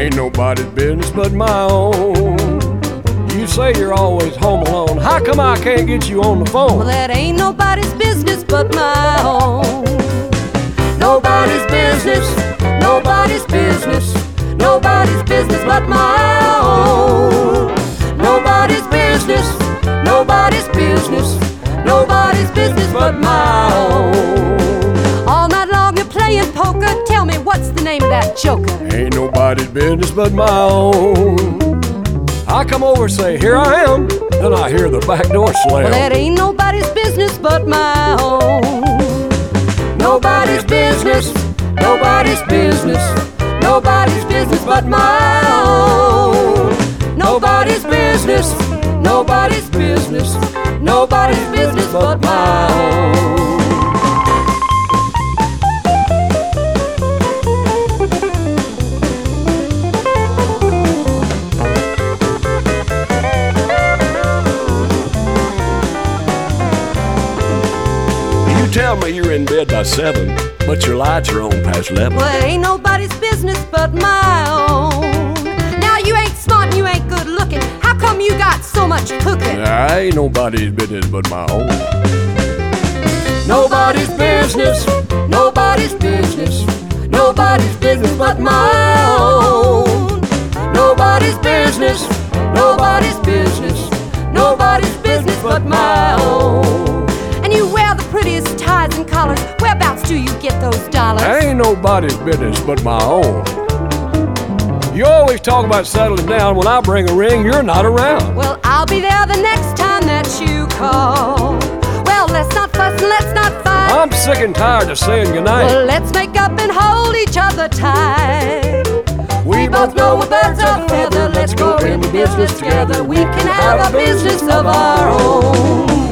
Ain't nobody's business but my own. You say you're always home alone. How come I can't get you on the phone? Well, that ain't nobody's business but my own. Nobody's business, nobody's business, nobody's business but my own. Nobody's business, nobody's business, nobody's business but my own. All night long you're playing poker. Tell me, what's the name of that joker? Ain't nobody's business but my own. I come over and say, here I am, then I hear the back door slam. Well, that ain't nobody's business but my own. Nobody's business, nobody's business, nobody's business but my own. Nobody's business, nobody's business, nobody's business but my own. Tell me you're in bed by 7, but your lights are on past 11. Well, ain't nobody's business but my own. Now you ain't smart and you ain't good looking. How come you got so much cooking? Ain't nobody's business but my own. Nobody's business, nobody's business, nobody's business but my own. Nobody's business, nobody's business, nobody's business but my own. And you wear the prettiest ties and collars. Whereabouts do you get those dollars? Ain't nobody's business but my own. You always talk about settling down. When I bring a ring, you're not around. Well, I'll be there the next time that you call. Well, let's not fuss and let's not fight. I'm sick and tired of saying goodnight. Well, let's make up and hold each other tight. We both know we're birds of a feather. Let's go into business together. We can have a business of our own.